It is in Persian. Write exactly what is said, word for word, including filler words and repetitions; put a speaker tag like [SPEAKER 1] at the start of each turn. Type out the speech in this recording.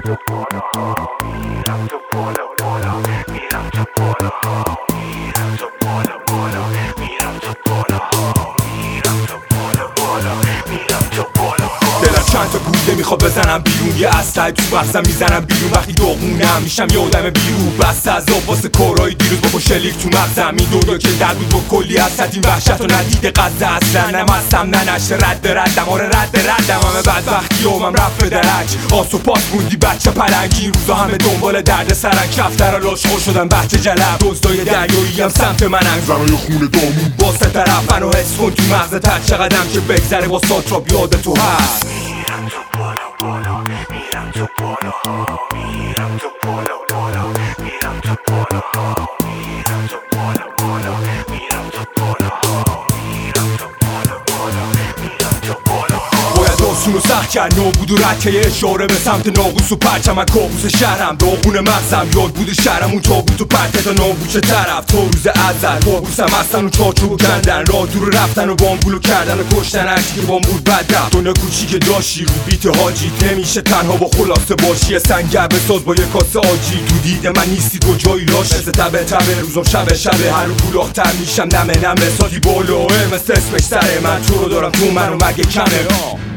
[SPEAKER 1] تو بالا ها، میرم تو بالا بالا، میرم تو بالا ها، میرم تو بالا بالا، میرم تو بالا ها، میرم تو بالا بالا، میرم تو بالا ها.
[SPEAKER 2] دلم چند تا گوله میخواد بزنم بیرون، یه اسلحه تو مغزم میزنم بیرون. وقتی داغونم میشم یه آدم بیرون، بس از آب واسه کارهای دیروز بکن شلیک تو مغزم. این دنیا که در بود با کلی حسرت، این وحشت و ندیده غزه اصلا. نمستم نه نشه رد ردم، آره رد ردم. همه بدبختی اومم رفت به درک، آس و پاس موندی بچه پلنگی. این روزا همه دنبال درد سرن، کفتر لاش خوش شدن بچه جلب. دزدای دریایی هم سمت منن، زنای خونه دامون واسه طرفن. و حس کن تو مغزت هر چقدرم که بگذره با ساتراب یاد تو هست.
[SPEAKER 1] میرم تو بالا بالا، میرم تو بالا ها، میرم تو بالا بالا، میرم تو بالا ها، میرم تو بالا بالا، میرم تو بالا ها، میرم تو بالا بالا، میرم تو بالا ها.
[SPEAKER 2] باید آسون و سخت کرد نابود و رد که اشاره به سمت ناقوس و پرچم. من کابوس شهرم، داغون مغزم، یاد بود شهرم. اون تابوت و پرته تا نابوچه طرف. تا روز ازل بابوسم هستن و چاچو کندن، راه دور رفتن و بامبولو کردن و کشتن. هرچی که بامبول بد رفت دنیا کوچیک داشتی رو بیت حاجیت. نمیشه تنها با خلاصه باشی، سنگر بساز با یه کاسه آجی. تو دیده من نیستی تو جایی لاش، مثل تبه تبه روزم شبه شبه. هر رو گولاختر میشم نمه نمه. سازی بالاه مثل اسمش سره من، تو رو دارم تو منو مگه کمه.